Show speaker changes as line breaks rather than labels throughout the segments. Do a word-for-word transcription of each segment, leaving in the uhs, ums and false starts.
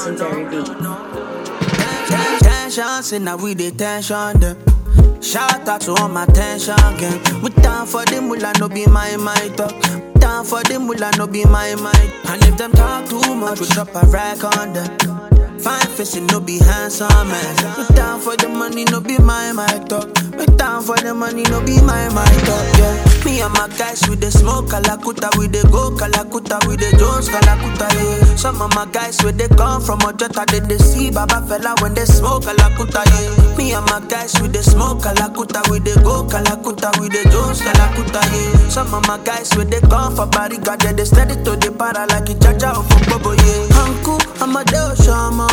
legendary beats.
Tension, say now we the tension them. Shout out to all my tension gang. We down for the mullah, no be my my talk. Down for the mullah, no be my my. And if them talk too much, we drop a rack on them. Fine facing, no be handsome man. We down for the money, no be my my talk. We down for the money, no be my my talk. Yeah, me and my guys with the smoke Kalakuta, with the go Kalakuta, with the Jones Kalakuta. Yeah, some of my guys with they come from Ojota, they they see Baba fella when they smoke Kalakuta. Yeah, me and my guys with the smoke Kalakuta, with the go Kalakuta, with the Jones Kalakuta. Yeah, some of my guys with they come for Bariga, they they steady to the para like a Jaja or for Bobo. Yeah, Uncle, I'm a Deo Shama.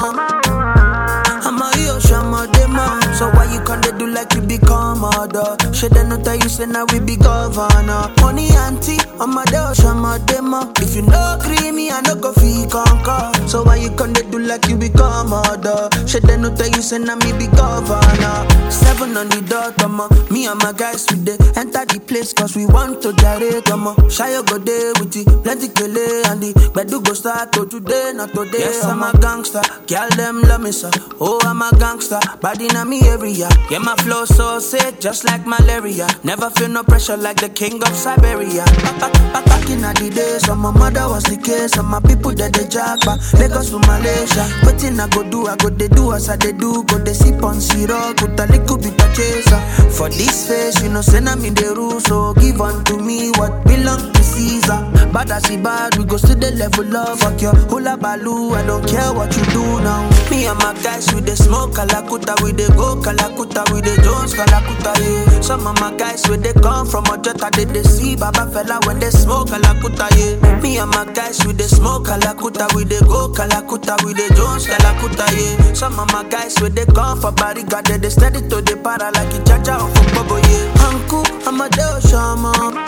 I'm a yo shama dema. So why you can't do like you become mother? Should I not tell you say now we be governor? Money auntie, I'm a Deo shama dema. If you no creamy, I no go fee conquer. So why you can't do like you become mother? Should I not tell you say now me be governor? Seven on the dot, come on. Me and my guys with the enter the place cause we want to direct, come on. Shy go there with the plenty kele and the bedu go start to today, not today. Yes, I'm a gangster. Girl, them love me so. Oh, I'm a gangster. Body in me area. Yeah, my flow so sick, just like malaria. Never feel no pressure like the king of Siberia. Back, back, back, back in the days, so my mother was the case. And my people that they jack back. Lagos to Malaysia. What thing I go do, I go they do as I they do. Go they sip on syrup, put a little bit of chaser. For this face, you know, send them in the rules. So give unto me what belong to Caesar. Bad as he bad, we go to the level of fuck your hula baloo. I don't care what you do now. Me and my guys with the smoke Kalakuta, with the go Kalakuta, with the Jones Kalakuta. Yeah, some of my guys with they come from Ojota, they they see Baba fella when they smoke Kalakuta. Yeah, me and my guys with the smoke Kalakuta, with the go Kalakuta, with the Jones Kalakuta. Yeah, some of my guys with they come for Bariga, they they steady to the para like a Jaja or for Bobo. Yeah, Uncle, I'm a Deo Shama.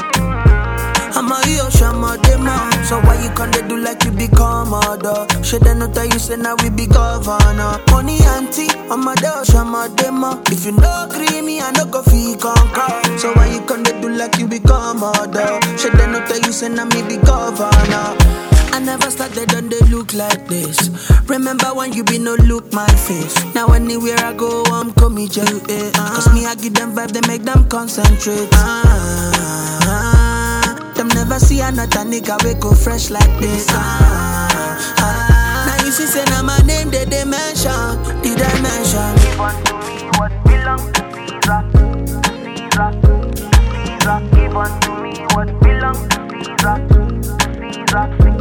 I'm a yo shama dema. So why you can't do like you become mother? Should I not tell you say now we be governor? Money auntie, I'm a Deo shama dema. If you no creamy, I no go fee conquer. So why you can't do like you become mother? Should I not tell you say now me be governor? I never started on they look like this. Remember when you be no look my face. Now anywhere I go, I'm coming to you. Eh, uh. Cause me I give them vibe, they make them concentrate. Ah, ah, them never see another nigga we go fresh like this. Ah, ah, now you see say now my name they they mention, the dimension.
Give unto me what belongs to Caesar, Caesar, Caesar. Give unto me what belongs to Caesar, Caesar.